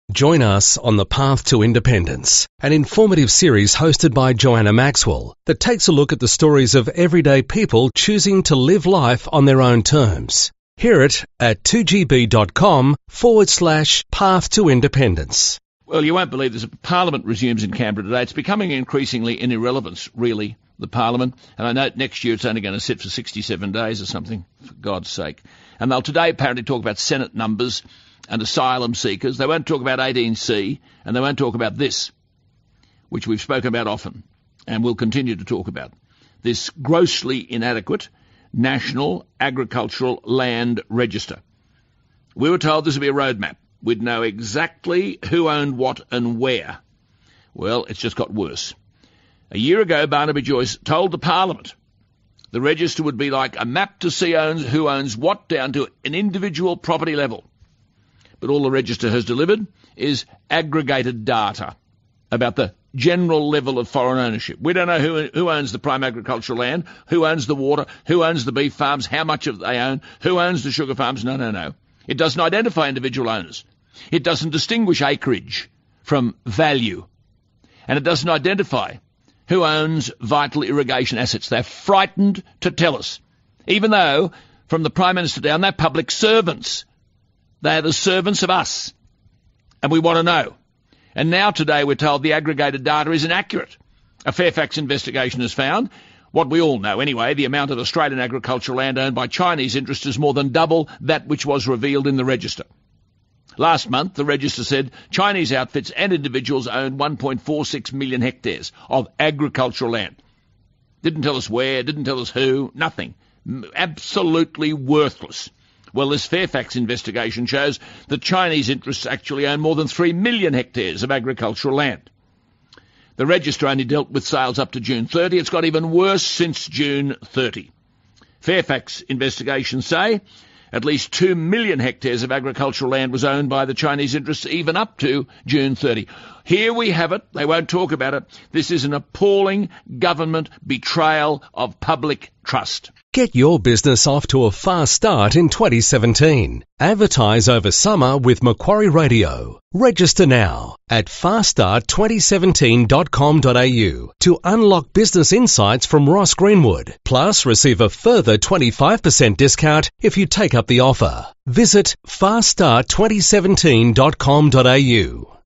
Join us on The Path to Independence, an informative series hosted by Joanna Maxwell that takes a look at the stories of everyday people choosing to live life on their own terms. Hear it at 2gb.com/path to independence. Well, you won't believe this. Parliament resumes in Canberra today. It's becoming increasingly an irrelevance, really, the Parliament. And I know next year it's only going to sit for 67 days or something, for God's sake. And they'll today apparently talk about Senate numbers and asylum seekers. They won't talk about 18C, and they won't talk about this, which we've spoken about often and will continue to talk about. This grossly inadequate National Agricultural Land Register. We were told this would be a roadmap. We'd know exactly who owned what and where. Well, it's just got worse. A year ago, Barnaby Joyce told the Parliament the register would be like a map to see who owns what down to an individual property level. But all the register has delivered is aggregated data about the general level of foreign ownership. We don't know who owns the prime agricultural land, who owns the water, who owns the beef farms, how much of they own, who owns the sugar farms. No. It doesn't identify individual owners. It doesn't distinguish acreage from value. And it doesn't identify who owns vital irrigation assets. They're frightened to tell us, even though from the Prime Minister down, they're public servants. They are the servants of us, and we want to know. And now today we're told the aggregated data is inaccurate. A Fairfax investigation has found, what we all know anyway, the amount of Australian agricultural land owned by Chinese interests is more than double that which was revealed in the register. Last month, the register said Chinese outfits and individuals owned 1.46 million hectares of agricultural land. Didn't tell us where, didn't tell us who, nothing. Absolutely worthless. Well, this Fairfax investigation shows that Chinese interests actually own more than 3 million hectares of agricultural land. The register only dealt with sales up to June 30. It's got even worse since June 30. Fairfax investigations say at least 2 million hectares of agricultural land was owned by the Chinese interests even up to June 30. Here we have it. They won't talk about it. This is an appalling government betrayal of public trust. Get your business off to a fast start in 2017. Advertise over summer with Macquarie Radio. Register now at faststart2017.com.au to unlock business insights from Ross Greenwood. Plus, receive a further 25% discount if you take up the offer. Visit faststart2017.com.au.